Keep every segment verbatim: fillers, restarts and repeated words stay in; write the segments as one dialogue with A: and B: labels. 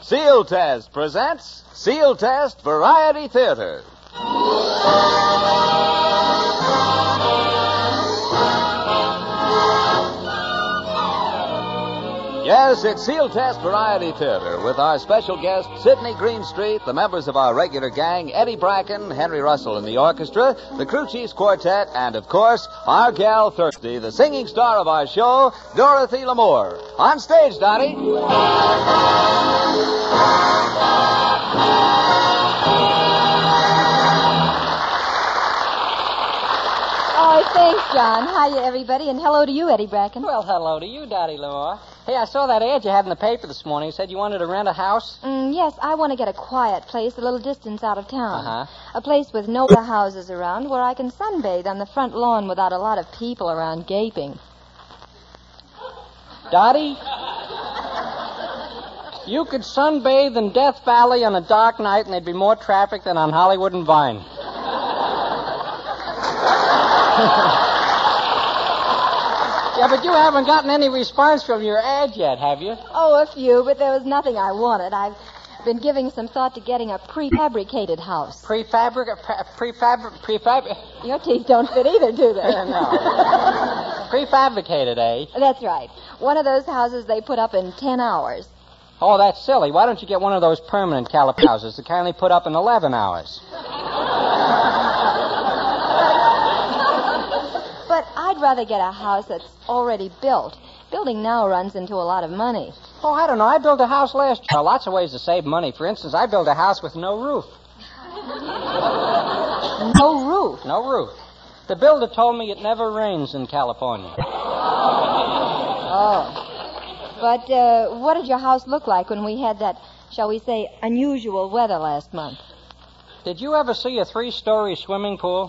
A: Seal Test presents Seal Test Variety Theater. Yes, it's Seal Test Variety Theater with our special guest, Sidney Greenstreet, the members of our regular gang, Eddie Bracken, Henry Russell in the orchestra, the Crew Chiefs Quartet, and, of course, our gal Thirsty, the singing star of our show, Dorothy Lamour. On stage, Dottie.
B: Oh, thanks, John. Hiya, everybody, and hello to you, Eddie Bracken.
C: Well, hello to you, Dottie Lamour. Hey, I saw that ad you had in the paper this morning. You said you wanted to rent a house?
B: Mm, yes, I want to get a quiet place a little distance out of town.
C: Uh-huh.
B: A place with no other houses around where I can sunbathe on the front lawn without a lot of people around gaping.
C: Dottie? You could sunbathe in Death Valley on a dark night and there'd be more traffic than on Hollywood and Vine. Yeah, but you haven't gotten any response from your ad yet, have you?
B: Oh, a few, but there was nothing I wanted. I've been giving some thought to getting a prefabricated house.
C: Prefabric... Prefab... Prefab...
B: Your teeth don't fit either, do they?
C: No. Prefabricated, eh?
B: That's right. One of those houses they put up in ten hours.
C: Oh, that's silly. Why don't you get one of those permanent caliper houses that kindly put up in eleven hours?
B: But I'd rather get a house that's already built. Building now runs into a lot of money.
C: Oh, I don't know. I built a house last year. Lots of ways to save money. For instance, I built a house with no roof.
B: No roof?
C: No roof. The builder told me it never rains in California.
B: Oh. But uh, what did your house look like when we had that, shall we say, unusual weather last month?
C: Did you ever see a three-story swimming pool?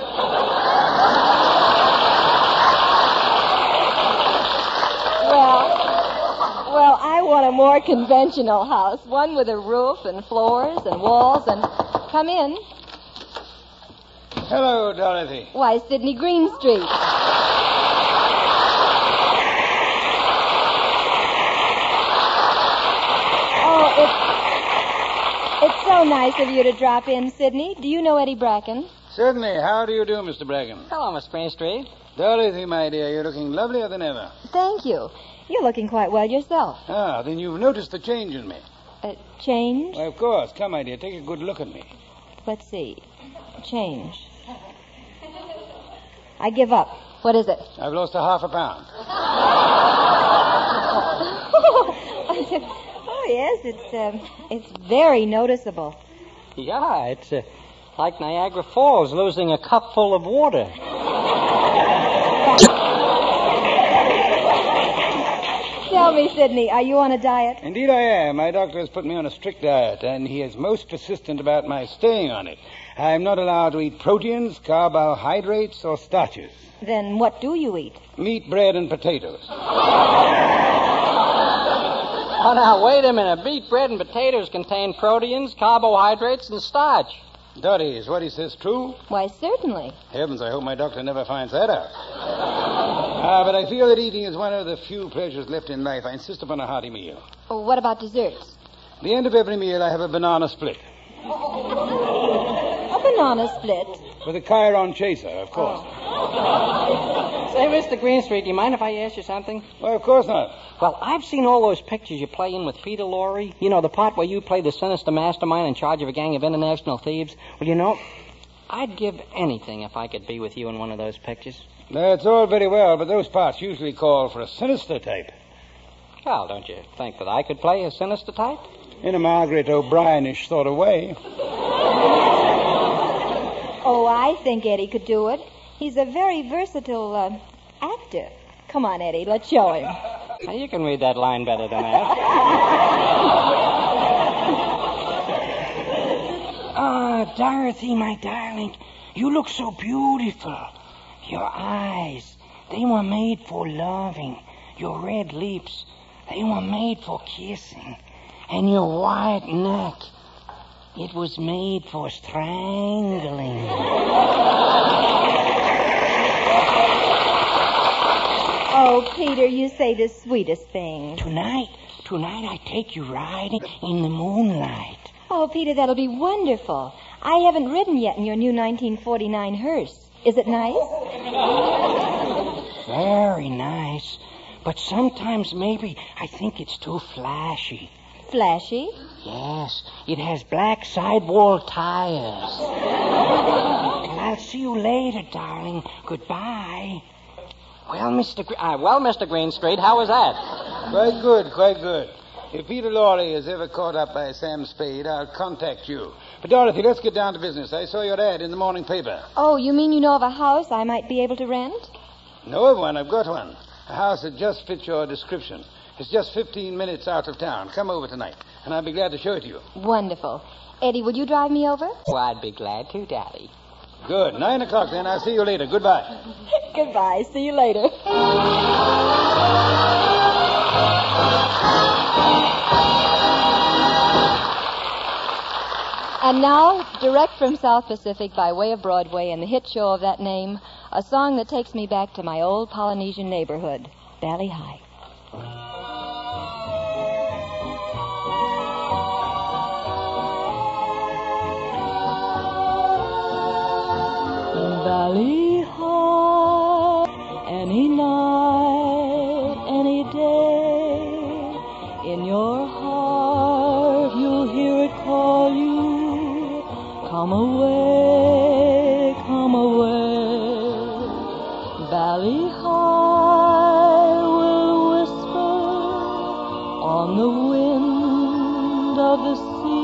B: Well, well, I want a more conventional house. One with a roof and floors and walls and... Come in.
D: Hello, Dorothy.
B: Why, Sidney Greenstreet. Oh, it's... It's so nice of you to drop in, Sidney. Do you know Eddie Bracken?
D: Certainly. How do you do, Mister Bracken?
C: Hello, Miss Greenstreet.
D: Dorothy, my dear, you're looking lovelier than ever.
B: Thank you. You're looking quite well yourself.
D: Ah, then you've noticed the change in me.
B: Uh, change?
D: Why, of course. Come, my dear, take a good look at me.
B: Let's see. Change. I give up. What is it?
D: I've lost a half a pound.
B: Oh, yes, it's um, it's very noticeable.
C: Yeah, it's uh, like Niagara Falls losing a cup full of water.
B: Tell me, Sidney, are you on a diet?
D: Indeed I am. My doctor has put me on a strict diet, and he is most persistent about my staying on it. I'm not allowed to eat proteins, carbohydrates, or starches.
B: Then what do you eat?
D: Meat, bread, and potatoes.
C: Oh, now, wait a minute. Meat, bread, and potatoes contain proteins, carbohydrates, and starch.
D: Dottie, is what he says true?
B: Why, certainly.
D: Heavens, I hope my doctor never finds that out. Ah, but I feel that eating is one of the few pleasures left in life. I insist upon a hearty meal.
B: Oh, what about desserts?
D: At the end of every meal, I have a banana split.
B: A banana split?
D: With a Chiron chaser, of course.
C: Oh. Say, Mister Greenstreet, do you mind if I ask you something?
D: Well, of course not.
C: Well, I've seen all those pictures you play in with Peter Lorre. You know, the part where you play the sinister mastermind in charge of a gang of international thieves. Well, you know, I'd give anything if I could be with you in one of those pictures.
D: That's all very well, but those parts usually call for a sinister type.
C: Well, don't you think that I could play a sinister type?
D: In a Margaret O'Brien-ish sort of way.
B: Oh, I think Eddie could do it. He's a very versatile uh, actor. Come on, Eddie, let's show him.
C: Now, you can read that line better than that. Ah, oh, Dorothy, my darling, you look so beautiful. Your eyes, they were made for loving. Your red lips, they were made for kissing. And your white neck, it was made for strangling.
B: Oh, Peter, you say the sweetest things.
C: Tonight, tonight I take you riding in the moonlight.
B: Oh, Peter, that'll be wonderful. I haven't ridden yet in your new nineteen forty-nine hearse. Is it nice?
C: Very nice. But sometimes maybe I think it's too flashy.
B: Flashy?
C: Yes, it has black sidewall tires. Well, I'll see you later, darling. Goodbye.
E: Well, Mister Gr- uh, well, Mister Greenstreet, how was that?
D: Quite good, quite good. If Peter Lorry is ever caught up by Sam Spade, I'll contact you. But, Dorothy, let's get down to business. I saw your ad in the morning paper.
B: Oh, you mean you know of a house I might be able to rent?
D: Know of one? I've got one. A house that just fits your description. It's just fifteen minutes out of town. Come over tonight, and I'll be glad to show it to you.
B: Wonderful. Eddie, would you drive me over?
E: Well, I'd be glad to, Daddy.
D: Good. Nine o'clock, then. I'll see you later. Goodbye.
B: Goodbye. See you later. And now, direct from South Pacific by way of Broadway and the hit show of that name, a song that takes me back to my old Polynesian neighborhood, Valley High. Valley High, any night, any day, in your heart you'll hear it call you, come away, come away. Valley High will whisper on the wind of the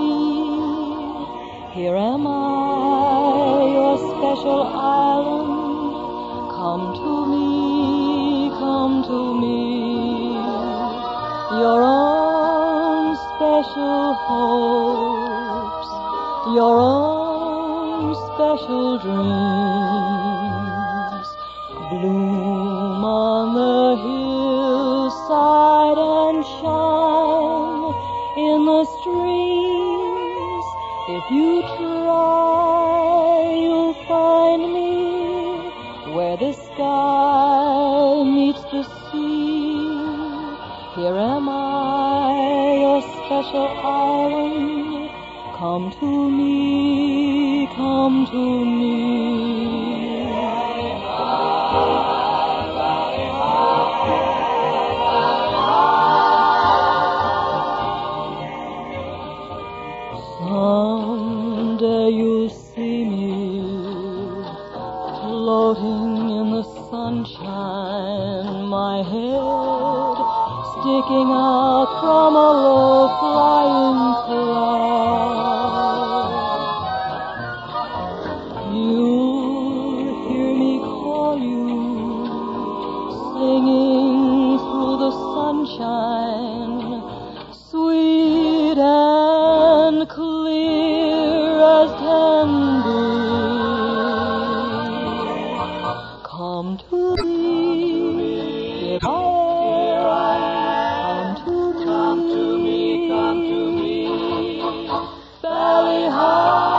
B: sea, here am I, your special island, come to me, come to me, your own special hopes, your own special dreams, bloom on the hillside and shine in the streams. If you try, you'll find me where the sky meets the sea. Here am I, your special island. Come to me, come to me. Valley high, valley high. Someday you'll see me floating in the sunshine, my head sticking out from a low flying cloud. You'll hear me call you, singing through the sunshine, sweet and clear as can be. Come to me, if I am. Come to me, come to me, come to me, Valley High.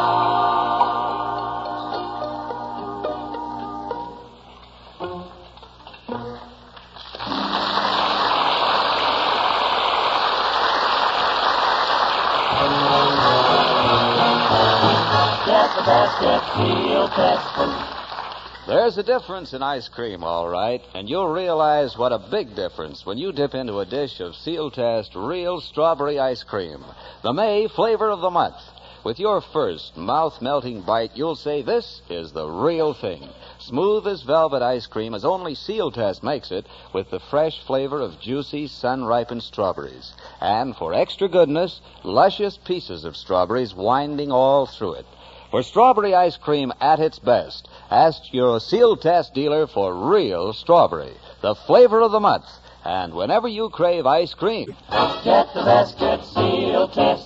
B: Get the basket, feel test.
A: There's a difference in ice cream, all right, and you'll realize what a big difference when you dip into a dish of Seal Test real strawberry ice cream, the May flavor of the month. With your first mouth-melting bite, you'll say this is the real thing. Smooth as velvet ice cream, as only Seal Test makes it, with the fresh flavor of juicy, sun-ripened strawberries. And for extra goodness, luscious pieces of strawberries winding all through it. For strawberry ice cream at its best, ask your Seal Test dealer for real strawberry, the flavor of the month. And whenever you crave ice cream,
C: Get the best, get Seal Test.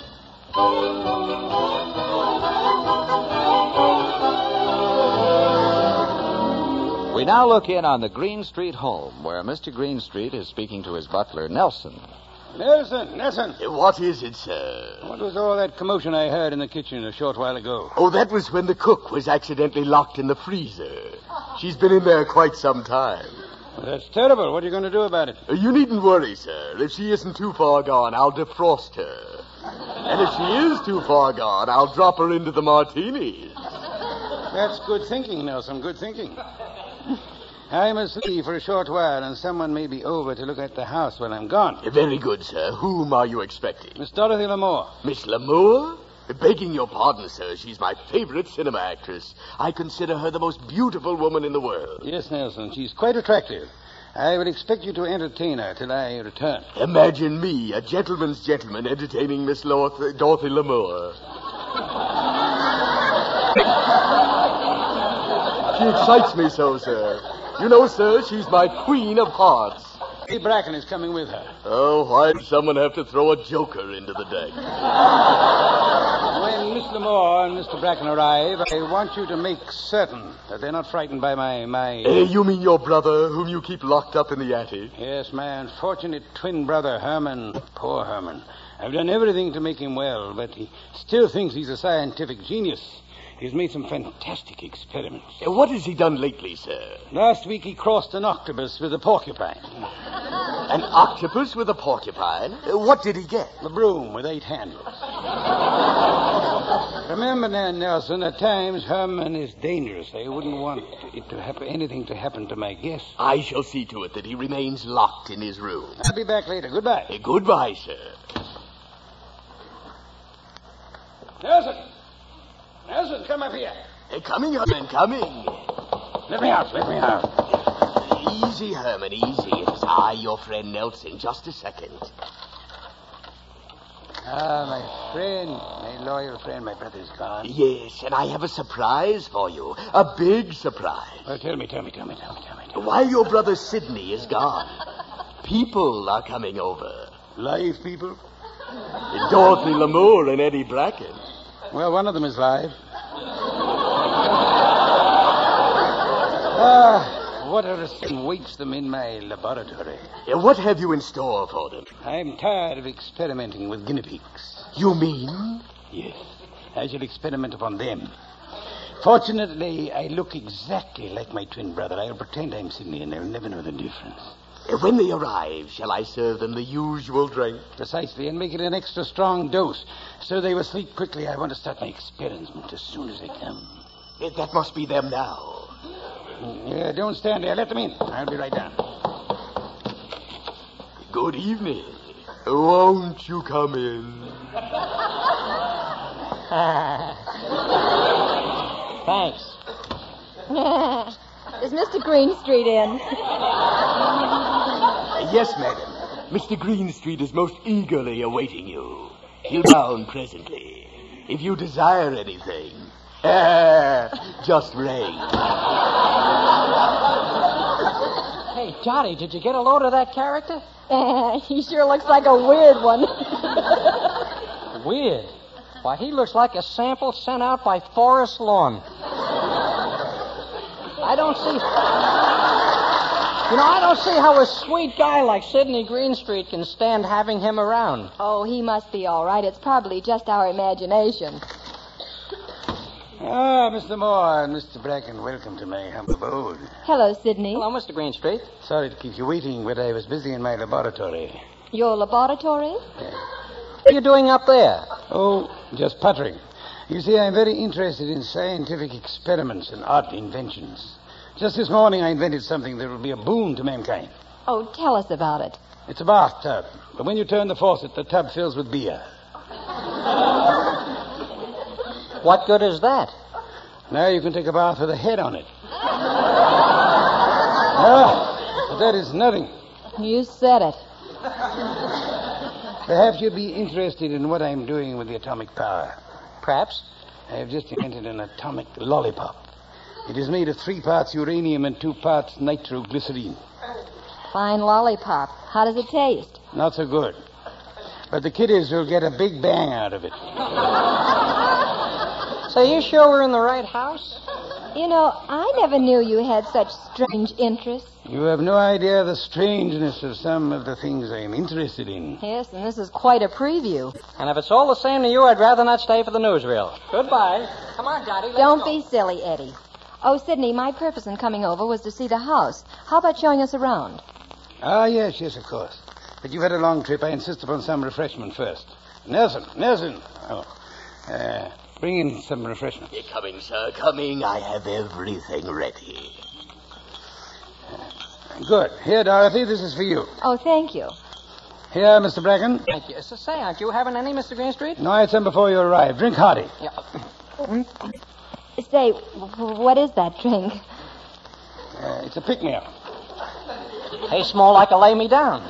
A: we now look in on the Greenstreet home, where Mister Greenstreet is speaking to his butler, Nelson.
D: Nelson, Nelson.
F: What is it, sir?
D: What was all that commotion I heard in the kitchen a short while ago?
F: Oh, that was when the cook was accidentally locked in the freezer. She's been in there quite some time.
D: That's terrible. What are you going to do about it?
F: Uh, You needn't worry, sir. If she isn't too far gone, I'll defrost her. And if she is too far gone, I'll drop her into the martinis.
D: That's good thinking, Nelson. Good thinking. I must leave for a short while, and someone may be over to look at the house while I'm gone.
F: Uh, Very good, sir. Whom are you expecting?
D: Miss Dorothy Lamour.
F: Miss Lamour? Begging your pardon, sir, she's my favorite cinema actress. I consider her the most beautiful woman in the world.
D: Yes, Nelson. She's quite attractive. I would expect you to entertain her till I return.
F: Imagine me, a gentleman's gentleman, entertaining Miss Lorth- Dorothy Lamour. She excites me so, sir. You know, sir, she's my queen of hearts.
D: Eddie Bracken is coming with her.
F: Oh, why'd someone have to throw a joker into the deck?
D: When Miss Lamour and Mister Bracken arrive, I want you to make certain that they're not frightened by my... my...
F: Uh, you mean your brother, whom you keep locked up in the attic?
D: Yes, my unfortunate twin brother, Herman. Poor Herman. I've done everything to make him well, but he still thinks he's a scientific genius. He's made some fantastic experiments.
F: Uh, what has he done lately, sir?
D: Last week he crossed an octopus with a porcupine.
F: An octopus with a porcupine? Uh, what did he get?
D: A broom with eight handles. Remember now, Nelson, at times Herman is dangerous. I wouldn't want it to happen, anything to happen to my guest.
F: I shall see to it that he remains locked in his room.
D: I'll be back later. Goodbye.
F: Uh, goodbye, sir.
D: Nelson! Nelson, come up here.
F: Uh, coming, Herman, coming.
D: Let me out. Let me out.
F: Easy, Herman, easy. It is I, your friend Nelson. Just a second.
D: Ah, my friend, my loyal friend, my brother's gone.
F: Yes, and I have a surprise for you. A big surprise.
D: Well, tell me, tell me, tell me, tell me, tell me. Tell me.
F: While your brother Sidney is gone, people are coming over.
D: Live people?
F: Dorothy Lamour and Eddie Bracken.
D: Well, one of them is live. Ah, what a reception waits them in my laboratory.
F: Uh, What have you in store for them?
D: I'm tired of experimenting with guinea pigs.
F: You mean?
D: Yes, I shall experiment upon them. Fortunately, I look exactly like my twin brother. I'll pretend I'm Sidney, and they'll never know the difference.
F: Uh, When they arrive, shall I serve them the usual drink?
D: Precisely, and make it an extra strong dose, so they will sleep quickly. I want to start my experiment as soon as they come.
F: Uh, That must be them now.
D: Yeah, don't stand there. Let them in. I'll be right down.
F: Good evening. Won't you come in?
E: Thanks.
B: Is Mister Greenstreet in?
F: Uh, Yes, madam. Mister Greenstreet is most eagerly awaiting you. He'll be down presently. If you desire anything, just ring.
E: Hey, Johnny, did you get a load of that character?
B: He sure looks like a weird one.
E: Weird. Why, he looks like a sample sent out by Forest Lawn. I don't see... You know, I don't see how a sweet guy like Sidney Greenstreet can stand having him around.
B: Oh, he must be all right. It's probably just our imagination.
D: Ah, Mister Moore and Mister Bracken, welcome to my humble abode.
B: Hello, Sidney.
E: Hello, Mister Greenstreet.
D: Sorry to keep you waiting, but I was busy in my laboratory.
B: Your laboratory?
E: What are you doing up there?
D: Oh, just puttering. You see, I'm very interested in scientific experiments and art inventions. Just this morning, I invented something that will be a boon to mankind.
B: Oh, tell us about it.
D: It's a bathtub, but when you turn the faucet, the tub fills with beer.
E: What good is that?
D: Now you can take a bath with a head on it. Ah, but that is nothing.
B: You said it.
D: Perhaps you'd be interested in what I'm doing with the atomic power.
E: Perhaps.
D: I have just invented an atomic lollipop. It is made of three parts uranium and two parts nitroglycerine.
B: Fine lollipop. How does it taste?
D: Not so good. But the kiddies will get a big bang out of it.
E: So you sure we're in the right house?
B: You know, I never knew you had such strange interests.
D: You have no idea the strangeness of some of the things I'm interested in.
B: Yes, and this is quite a preview.
E: And if it's all the same to you, I'd rather not stay for the newsreel. Goodbye. Come on, Johnny. Let's
B: Don't
E: go.
B: be silly, Eddie. Oh, Sidney, my purpose in coming over was to see the house. How about showing us around?
D: Ah, yes, yes, of course. But you've had a long trip. I insist upon some refreshment first. Nelson, Nelson. Oh, uh, bring in some refreshment.
F: You're coming, sir, coming. I have everything ready.
D: Good. Here, Dorothy, this is for you.
B: Oh, thank you.
D: Here, Mister Bracken.
E: Thank you. So say, aren't you having any, Mister Greenstreet?
D: No, I had some before you arrived. Drink hearty.
E: Yeah.
B: Say, w- what is that drink?
D: Uh, it's a pick-me-up.
E: Tastes more like a lay me down.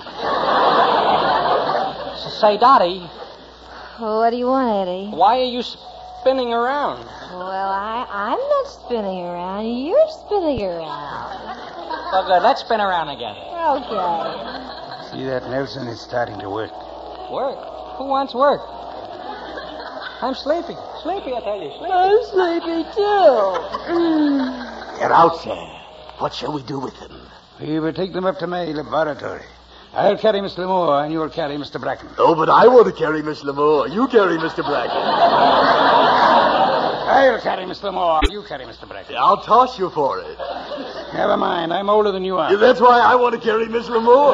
E: So say, Dottie,
B: What do you want, Eddie?
E: why are you spinning around?
B: Well, I, I'm not spinning around. You're spinning around.
E: Well, good. Let's spin around again.
B: Okay.
D: See that, Nelson is starting to work.
E: Work? Who wants work? I'm sleepy. Sleepy, I tell you. Sleepy.
B: I'm sleepy, too. Mm.
F: They're out, sir. What shall we do with them?
D: We will take them up to my laboratory. I'll carry Miss Lamore, and you'll carry Mister Bracken.
F: Oh, but I want to carry Miss Lamore. You carry Mister Bracken.
D: I'll carry Miss Lamore. You carry Mister Bracken.
F: I'll toss you for it.
D: Never mind. I'm older than you are.
F: Yeah, that's why I want to carry Miss Lamore.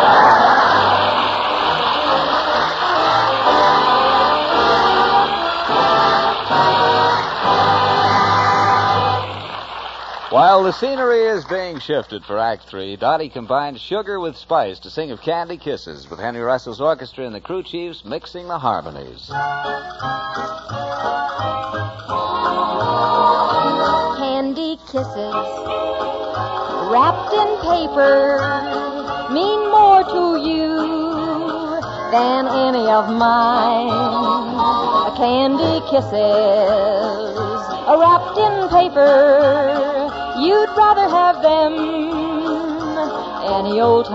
A: While the scenery is being shifted for Act Three, Dottie combines sugar with spice to sing of Candy Kisses, with Henry Russell's orchestra and the crew chiefs mixing the harmonies.
B: Candy kisses wrapped in paper mean more to you than any of mine. Candy kisses wrapped in paper, you'd rather have them any old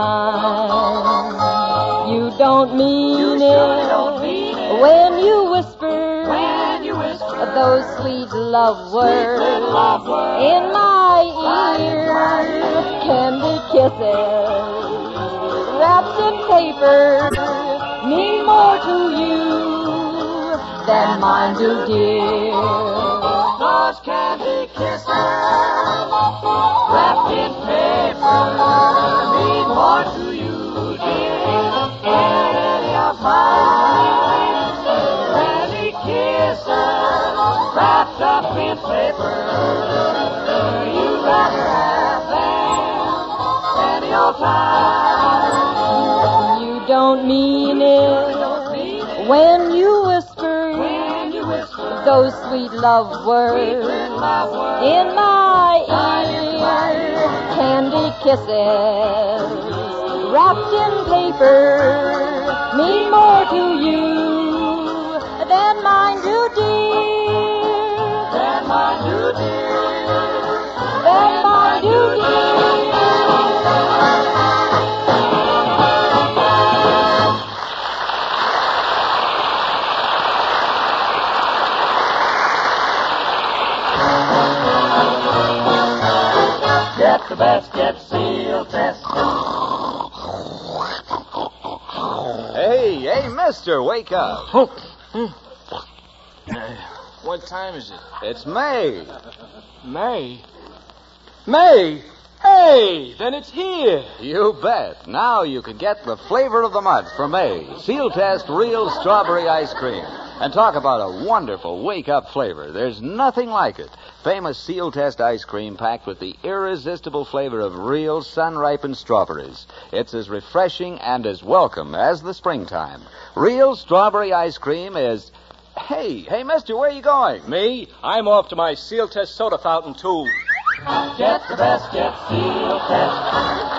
B: time. You don't mean
C: You
B: it
C: surely don't mean it.
B: when you whisper,
C: When you whisper
B: those sweet love words
C: little love words
B: in my
C: Right in
B: ear.
C: my ear.
B: Candy kisses wrapped in paper mean more to you than mine do, dear.
C: those candy kisses wrapped in paper mean more to you, dear, than any of mine. Candy kisses wrapped up in paper, you'd rather have them any old time.
B: You don't mean it
C: Don't mean it
B: when you whisper
C: when you whisper
B: those sweet love words
C: love words
B: in my
C: Right in my
B: ear.
C: ear.
B: Candy kisses wrapped in paper mean more to you than mine do, dear.
C: than mine do, dear.
B: Than mine do, dear.
C: Get the best, get seal test.
A: Hey, hey, mister, wake up.
G: What time is it?
A: It's May.
G: May. May? Hey, then it's here.
A: You bet. Now you can get the flavor of the month for May. Seal Test Real Strawberry Ice Cream. And talk about a wonderful wake-up flavor. There's nothing like it. Famous Seal Test ice cream packed with the irresistible flavor of real sun-ripened strawberries. It's as refreshing and as welcome as the springtime. Real strawberry ice cream is... Hey, hey, mister, where are you going?
G: Me? I'm off to my Seal Test soda fountain, too.
C: Get the best, get seal test.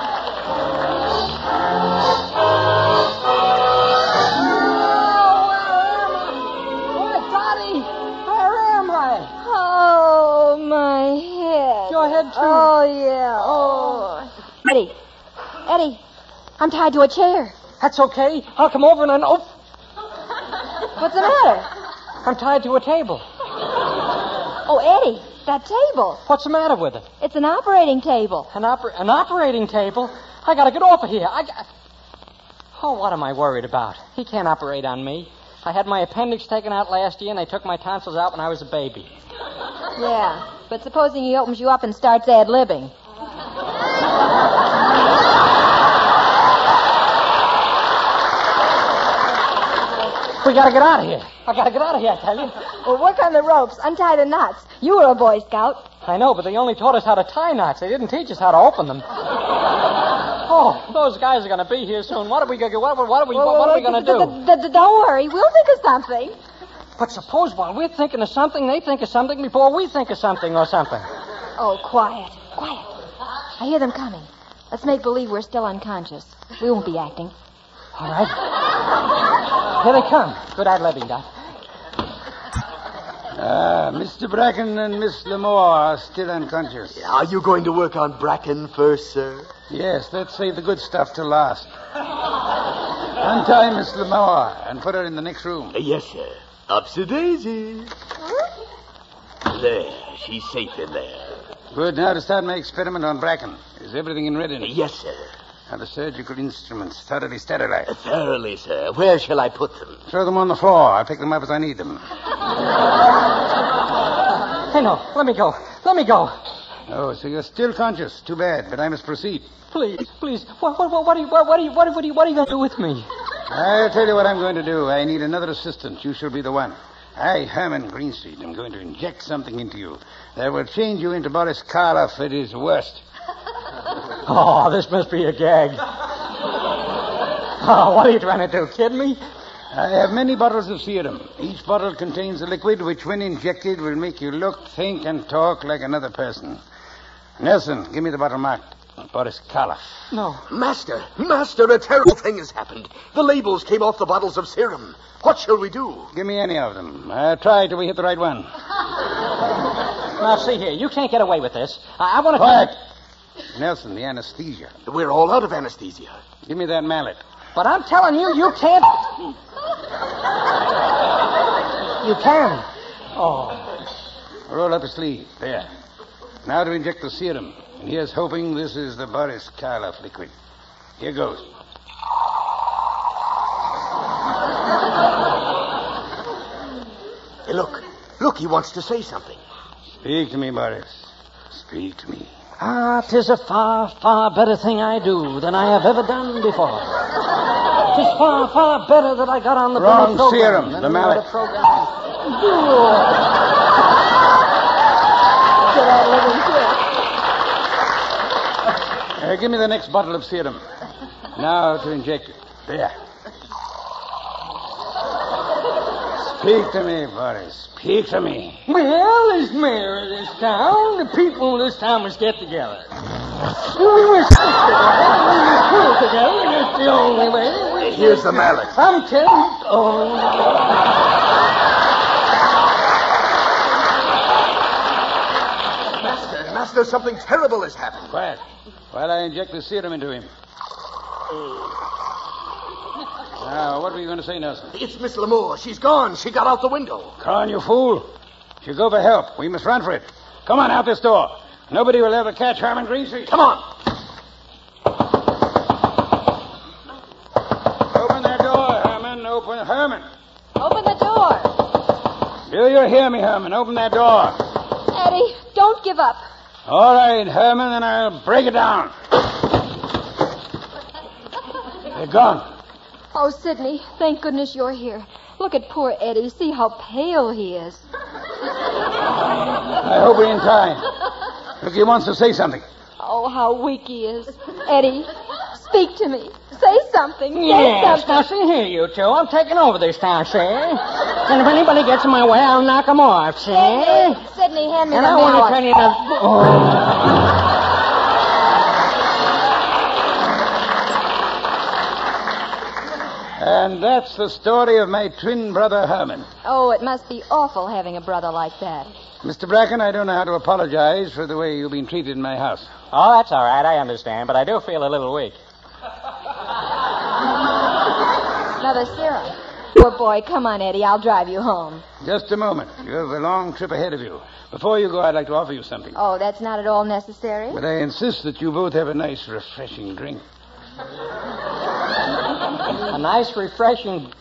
B: Oh, my head.
E: Your head, too.
B: Oh, yeah. Oh. Eddie. Eddie. I'm tied to a chair.
E: That's okay. I'll come over and... Oh,
B: What's the matter?
E: I'm tied to a table.
B: Oh, Eddie, that table.
E: What's the matter with it?
B: It's an operating table.
E: An, oper- an operating table? I gotta get off of here. I got... Oh, what am I worried about? He can't operate on me. I had my appendix taken out last year, and they took my tonsils out when I was a baby.
B: Yeah. but supposing he opens you up and starts ad-libbing.
E: We gotta get out of here. I gotta get out of here, I tell you.
B: Well, work on the ropes. Untie the knots. You were a Boy Scout.
E: I know, but they only taught us how to tie knots. They didn't teach us how to open them. Oh, those guys are going to be here soon. What are we going to what, what are we, what are we going to do?
B: D- d- don't worry. We'll think of something.
E: But suppose while we're thinking of something, they think of something before we think of something or something.
B: Oh, quiet. Quiet. I hear them coming. Let's make believe we're still unconscious. We won't be acting.
E: All right. Here they come. Good ad-libbing, Doc.
D: Ah, Mister Bracken and Miss Lamore are still unconscious.
F: Are you going to work on Bracken first, sir?
D: Yes, let's save the good stuff till last. Untie Miss Lamore and put her in the next room.
F: Uh, yes, sir. Upsy daisy. There, she's safe in there.
D: Good, now to start my experiment on Bracken. Is everything in readiness?
F: Uh, yes, sir.
D: Are the surgical instruments thoroughly sterilized?
F: Uh, thoroughly, sir. Where shall I put them?
D: Throw them on the floor. I'll pick them up as I need them.
E: Hey, no. Let me go. Let me go.
D: Oh, so you're still conscious. Too bad, but I must proceed.
E: Please, please. What, what, what, what are you, what, what are you, what, what are you, what are you going to do with me?
D: I'll tell you what I'm going to do. I need another assistant. You shall be the one. I, Herman Greenstreet, am going to inject something into you that will change you into Boris Karloff at his worst.
E: Oh, this must be a gag. Oh, what are you trying to do, kid me?
D: I have many bottles of serum. Each bottle contains a liquid which, when injected, will make you look, think, and talk like another person. Nelson, give me the bottle marked Boris Karloff.
E: No.
F: Master, Master, a terrible thing has happened. The labels came off the bottles of serum. What shall we do?
D: Give me any of them. Uh, try till we hit the right one.
E: Now, see here. You can't get away with this. I, I want to...
D: Quiet. Nelson, the anesthesia.
F: We're all out of anesthesia.
D: Give me that mallet.
E: But I'm telling you, you can't... You can. Oh.
D: Roll up a sleeve. There. Now to inject the serum. And here's hoping this is the Boris Karloff liquid. Here goes.
F: Hey, look. Look, he wants to say something.
D: Speak to me, Boris. Speak to me.
E: Ah, 'tis a far, far better thing I do than I have ever done before. 'Tis far, far better that I got on the
D: Wrong
E: program
D: serum, the mallet.
E: program.
D: Uh, give me the next bottle of serum. Now to inject it. There. Speak to me, Boris. Speak to me.
E: Well, as mayor of this town, the people of this town must get together. We must stick together. We must pull together. That's the only way. We
F: Here's the mallet.
E: I'm telling you. Oh.
F: Master, Master, something terrible has happened.
D: Quiet. While I inject the serum into him. Now, what were you going to say, Nelson?
F: It's Miss Lamore. She's gone. She got out the window.
D: Come on, you fool. She'll go for help. We must run for it. Come on, out this door. Nobody will ever catch Herman Greenstreet.
F: Come on.
D: Open that door, Herman. Open, Herman.
B: Open the door.
D: Do you hear me, Herman? Open that door.
B: Eddie, don't give up.
D: All right, Herman, then I'll break it down. They're gone.
B: Oh, Sidney, thank goodness you're here. Look at poor Eddie. See how pale he is.
D: I hope we're in time. Look, he wants to say something.
B: Oh, how weak he is. Eddie, speak to me. Say something. Say
E: Yes, now
B: something.
E: see here, you two. I'm taking over this town, see? And if anybody gets in my way, I'll knock them off, see?
B: Sidney, Sidney, hand me
E: And
B: the
E: I want to
B: mallet.
E: tell you that... Oh.
D: And that's the story of my twin brother, Herman.
B: Oh, it must be awful having a brother like that.
D: Mister Bracken, I don't know how to apologize for the way you've been treated in my house.
E: Oh, that's all right. I understand. But I do feel a little weak.
B: Another serum. Poor boy, come on, Eddie. I'll drive you home.
D: Just a moment. You have a long trip ahead of you. Before you go, I'd like to offer you something.
B: Oh, that's not at all necessary?
D: But I insist that you both have a nice, refreshing drink.
E: A nice, refreshing...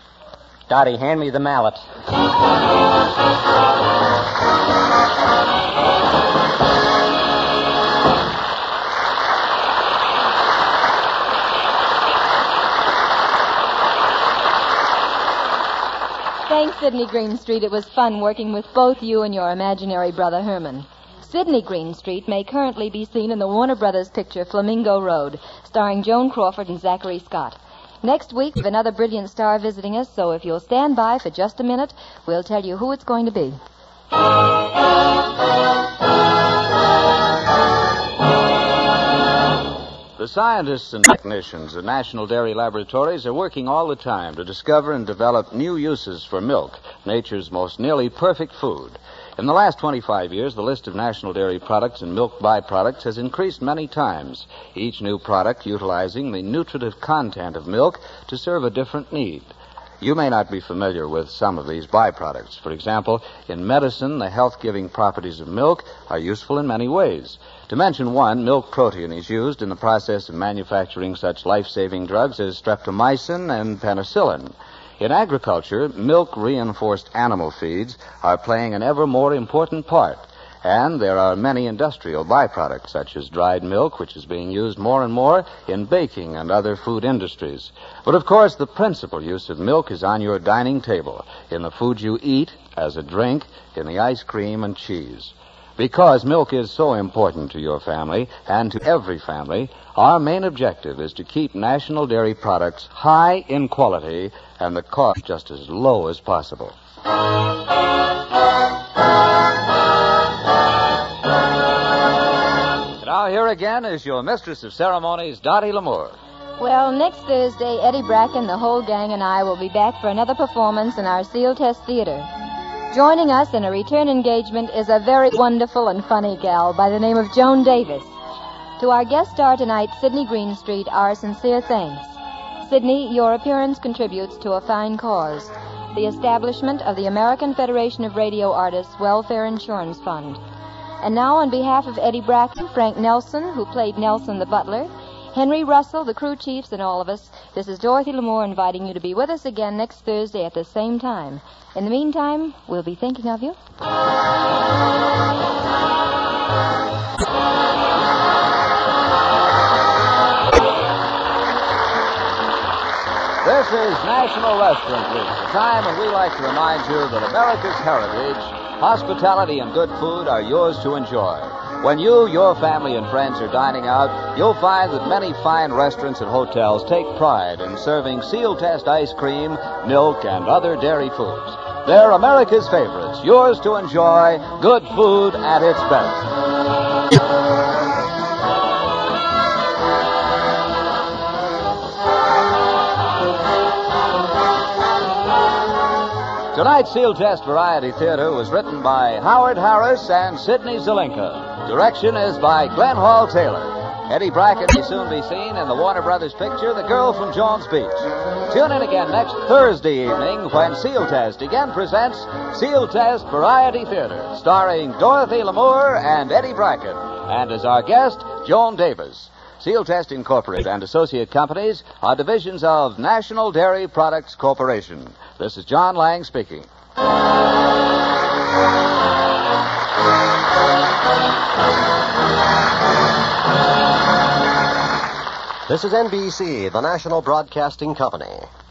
E: Dottie, hand me the mallet.
B: Thanks, Sidney Greenstreet. It was fun working with both you and your imaginary brother Herman. Sidney Greenstreet may currently be seen in the Warner Brothers picture Flamingo Road, starring Joan Crawford and Zachary Scott. Next week, we have another brilliant star visiting us, so if you'll stand by for just a minute, we'll tell you who it's going to be.
A: The scientists and technicians at National Dairy Laboratories are working all the time to discover and develop new uses for milk, nature's most nearly perfect food. In the last twenty-five years, the list of National Dairy products and milk byproducts has increased many times, each new product utilizing the nutritive content of milk to serve a different need. You may not be familiar with some of these byproducts. For example, in medicine, the health-giving properties of milk are useful in many ways. To mention one, milk protein is used in the process of manufacturing such life-saving drugs as streptomycin and penicillin. In agriculture, milk-reinforced animal feeds are playing an ever more important part. And there are many industrial byproducts, such as dried milk, which is being used more and more in baking and other food industries. But, of course, the principal use of milk is on your dining table, in the food you eat, as a drink, in the ice cream and cheese. Because milk is so important to your family and to every family, our main objective is to keep National Dairy products high in quality and the cost just as low as possible. Now here again is your mistress of ceremonies, Dottie L'Amour.
B: Well, next Thursday, Eddie Bracken, the whole gang, and I will be back for another performance in our Seal Test Theater. Joining us in a return engagement is a very wonderful and funny gal by the name of Joan Davis. To our guest star tonight, Sidney Greenstreet, our sincere thanks. Sidney, your appearance contributes to a fine cause, the establishment of the American Federation of Radio Artists Welfare Insurance Fund. And now, on behalf of Eddie Bracken, Frank Nelson, who played Nelson the butler, Henry Russell, the crew chiefs, and all of us, this is Dorothy L'Amour inviting you to be with us again next Thursday at the same time. In the meantime, we'll be thinking of you.
A: This is National Restaurant Week, a time when we like to remind you that America's heritage, hospitality, and good food are yours to enjoy. When you, your family, and friends are dining out, you'll find that many fine restaurants and hotels take pride in serving Seal Test ice cream, milk, and other dairy foods. They're America's favorites, yours to enjoy, good food at its best. Tonight's Seal Test Variety Theater was written by Howard Harris and Sidney Zelinka. Direction is by Glenn Hall Taylor. Eddie Bracken may soon be seen in the Warner Brothers picture, The Girl from Jones Beach. Tune in again next Thursday evening when Seal Test again presents Seal Test Variety Theater, starring Dorothy L'Amour and Eddie Bracken, and as our guest, Joan Davis. Seal Test Incorporated and associate companies are divisions of National Dairy Products Corporation. This is John Lang speaking.
H: This is N B C, the National Broadcasting Company.